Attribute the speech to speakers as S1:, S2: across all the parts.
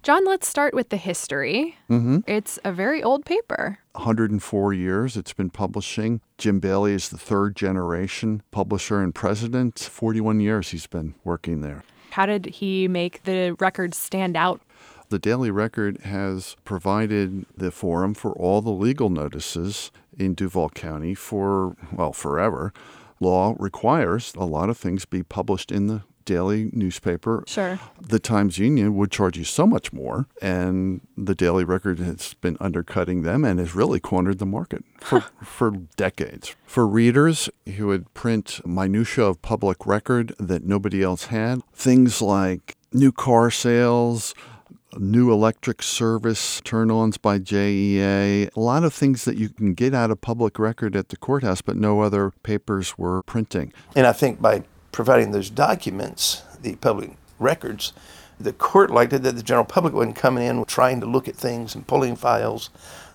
S1: John, let's start with the history. It's a very old paper.
S2: 104 years it's been publishing. Jim Bailey is the third generation publisher and president. 41 years he's been working there.
S1: How did he make the record stand out?
S2: The Daily Record has provided the forum for all the legal notices in Duval County for, well, forever. Law requires a lot of things be published in the daily newspaper.
S1: Sure.
S2: The Times-Union would charge you so much more, and the Daily Record has been undercutting them and has really cornered the market for decades. For readers who would print minutia of public record that nobody else had, things like new car sales, new electric service turn-ons by JEA, a lot of things that you can get out of public record at the courthouse, but no other papers were printing.
S3: And I think by providing those documents, the public records, the court liked it that the general public wasn't coming in trying to look at things and pulling files.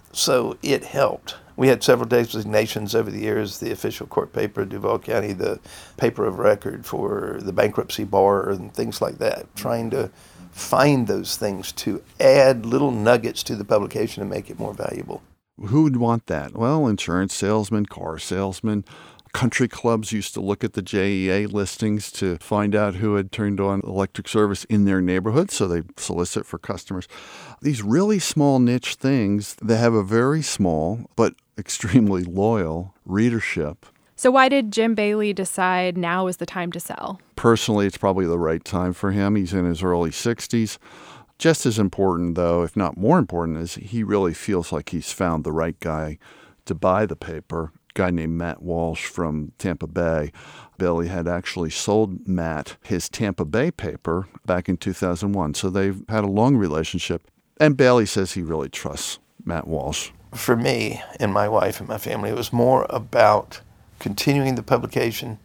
S3: So it helped. We had several designations over the years, the official court paper of Duval County, the paper of record for the bankruptcy bar and things like that, trying to find those things to add little nuggets to the publication and make it more valuable.
S2: Who would want that? Well, insurance salesmen, car salesmen. Country clubs used to look at the JEA listings to find out who had turned on electric service in their neighborhood, so they solicit for customers. These really small niche things that have a very small but extremely loyal readership.
S1: So why did Jim Bailey decide now is the time to sell?
S2: Personally, it's probably the right time for him. He's in his early 60s. Just as important, though, if not more important, is he really feels like he's found the right guy to buy the paper. Guy named Matt Walsh from Tampa Bay. Bailey had actually sold Matt his Tampa Bay paper back in 2001, so they've had a long relationship. And Bailey says he really trusts Matt Walsh.
S3: For me and my wife and my family, it was more about continuing the publication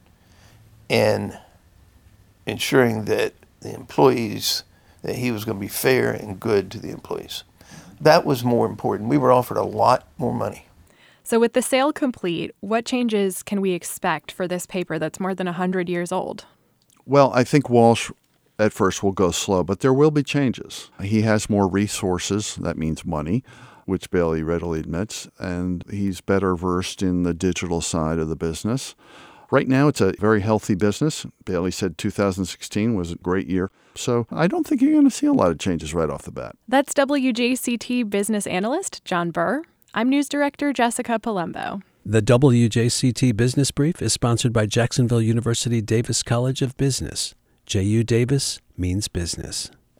S3: and ensuring that the employees, that he was going to be fair and good to the employees. That was more important. We were offered a lot more money.
S1: So with the sale complete, what changes can we expect for this paper that's more than 100 years old?
S2: Well, I think Walsh at first will go slow, but there will be changes. He has more resources, that means money, which Bailey readily admits, and he's better versed in the digital side of the business. Right now, it's a very healthy business. Bailey said 2016 was a great year. So I don't think you're going to see a lot of changes right off the bat.
S1: That's WJCT business analyst John Burr. I'm News Director Jessica Palumbo.
S4: The WJCT Business Brief is sponsored by Jacksonville University Davis College of Business. JU Davis means business.